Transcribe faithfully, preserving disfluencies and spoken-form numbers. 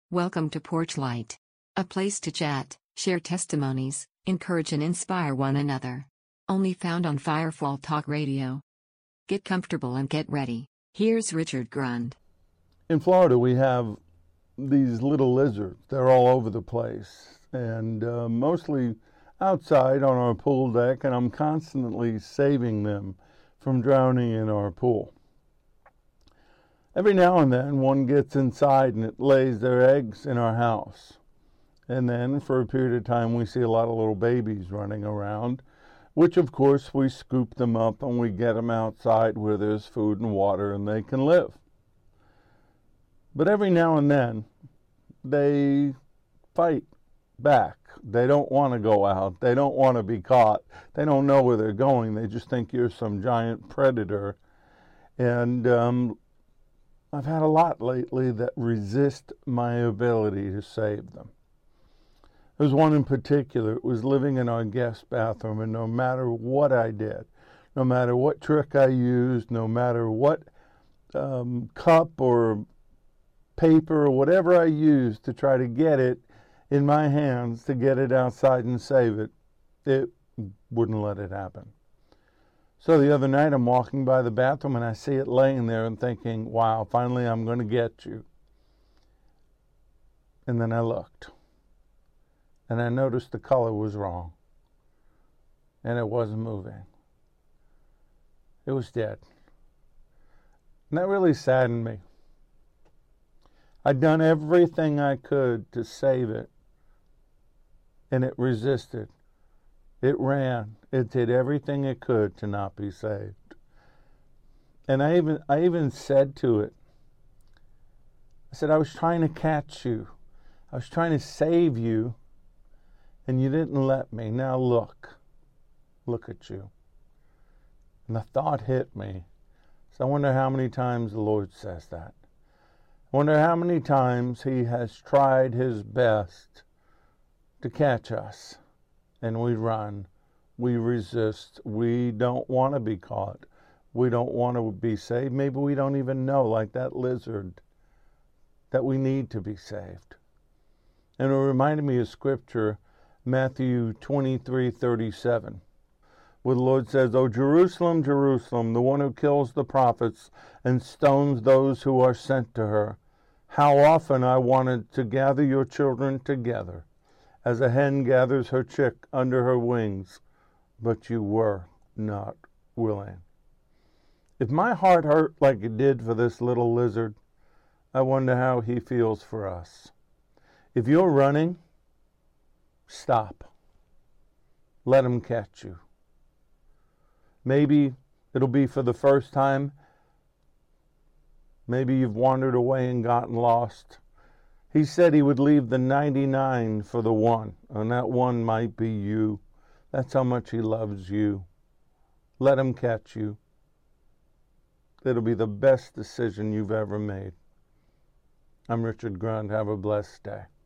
Welcome to Porch Light, a place to chat, share testimonies, encourage and inspire one another. Only found on Firefall Talk Radio. Get comfortable and get ready. Here's Richard Grund. In Florida, we have these little lizards. They're all over the place, and uh, mostly outside on our pool deck, and I'm constantly saving them from drowning in our pool. Every now and then, one gets inside and it lays their eggs in our house. And then, for a period of time, we see a lot of little babies running around, which, of course, we scoop them up and we get them outside where there's food and water and they can live. But every now and then, they fight back. They don't want to go out. They don't want to be caught. They don't know where they're going. They just think you're some giant predator. And um, I've had a lot lately that resist my ability to save them. There's one in particular. It was living in our guest bathroom, and no matter what I did, no matter what trick I used, no matter what um, cup or paper or whatever I used to try to get it in my hands to get it outside and save it, it wouldn't let it happen. So the other night I'm walking by the bathroom and I see it laying there and thinking, wow, finally I'm going to get you. And then I looked and I noticed the color was wrong and it wasn't moving. It was dead. And that really saddened me. I'd done everything I could to save it, and it resisted. It ran. It did everything it could to not be saved. And I even I even said to it, I said, I was trying to catch you. I was trying to save you, and you didn't let me. Now look. Look at you. And the thought hit me. So I wonder how many times the Lord says that. I wonder how many times He has tried His best to catch us, and we run, we resist, we don't want to be caught, we don't want to be saved. Maybe we don't even know, like that lizard, that we need to be saved. And it reminded me of Scripture, Matthew twenty-three thirty-seven. Where the Lord says, O Jerusalem, Jerusalem, the one who kills the prophets and stones those who are sent to her, how often I wanted to gather your children together, as a hen gathers her chick under her wings, but you were not willing. If my heart hurt like it did for this little lizard, I wonder how He feels for us. If you're running, stop. Let Him catch you. Maybe it'll be for the first time. Maybe you've wandered away and gotten lost. He said He would leave the ninety-nine for the one, and that one might be you. That's how much He loves you. Let Him catch you. It'll be the best decision you've ever made. I'm Richard Grund. Have a blessed day.